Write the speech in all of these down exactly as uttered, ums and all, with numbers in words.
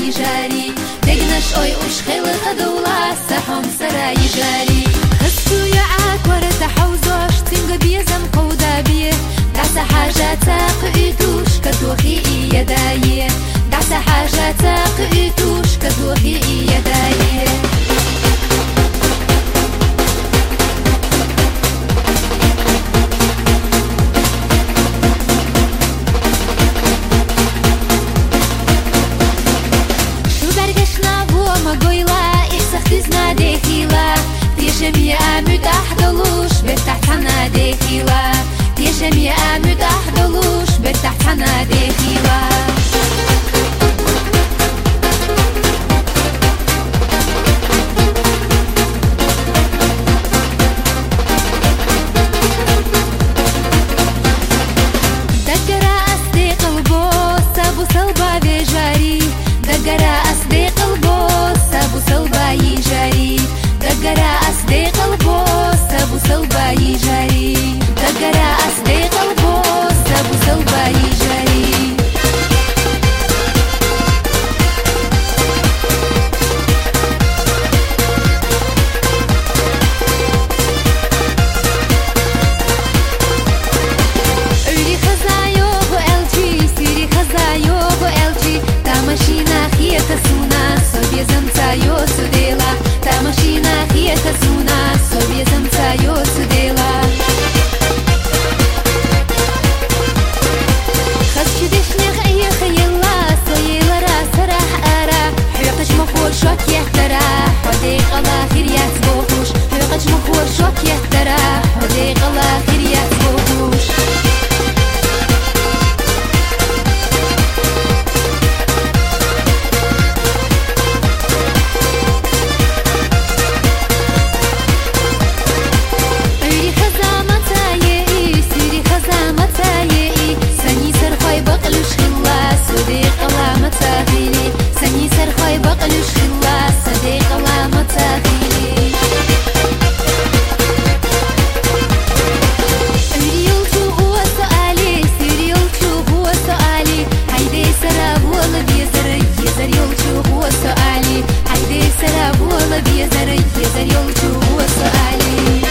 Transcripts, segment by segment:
يجاري دقنش أوي وش خيل خدولا سحهم سرا يجاري خستو يعاك ورد حوزوش تنق بيزم قودا بيه دعس حاجة تاقئتوش كدوخي يدايه دعس حاجة تاقئتوش كدوخي يدايه Тежемье амюдах долуш бертахтана дехила Тежемье амюдах долуш бертахтана дехила دقرا أصدي قلبو سابو صلبا بجاري دقرا أصدي قلبو سابو صلبا يجاري دقرا أصدي قلبو سابو صلبا يجاري دقرا أصدي قلبو سابو صلبا يجاري أولي خزايو بو ألجي سيري خزايو بو ألجي تا ماشينا خيتا سونا سوبي زمتايو سوديلا تا ماشينا خيتا سونا سوبي زمتايو سوديلا خسشي دشنيخ اي خيلا سويلا راس راح ارا حيقش مخور شوك يهترا وديق الاخر يتبوخوش حيقش مخور شوك يهترا وديق الاخر يتبوخوش سني سرخوي بقلش خلا صديق الله متاخيلي ريال شو هو سؤالي سيريال شو هو سؤالي هيدي سراب والله بيزر يزر يال شو هو سؤالي هيدي سراب والله بيزر يزر يال شو هو سؤالي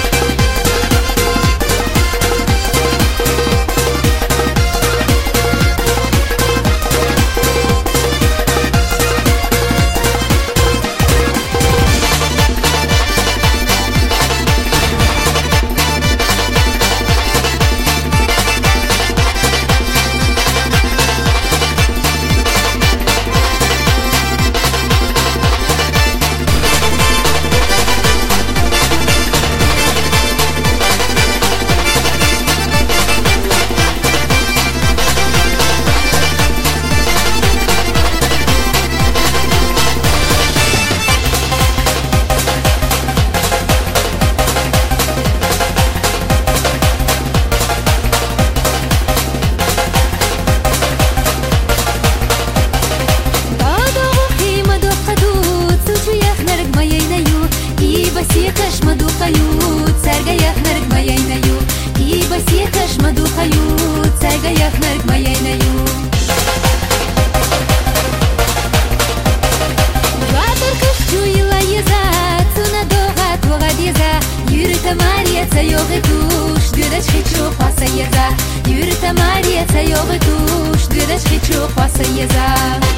بسيكش مدو قيود سرقا يخنرق ما يينيو إي بسيكش مدو قيود سرقا يخنرق ما يينيو واتر كشتو يلا يزا تونا دوغات وغاد يزا يورتا ماريتا يوغتوش دودش خيچو خواسا يزا يورتا ماريتا يوغتوش دودش خيچو خواسا يزا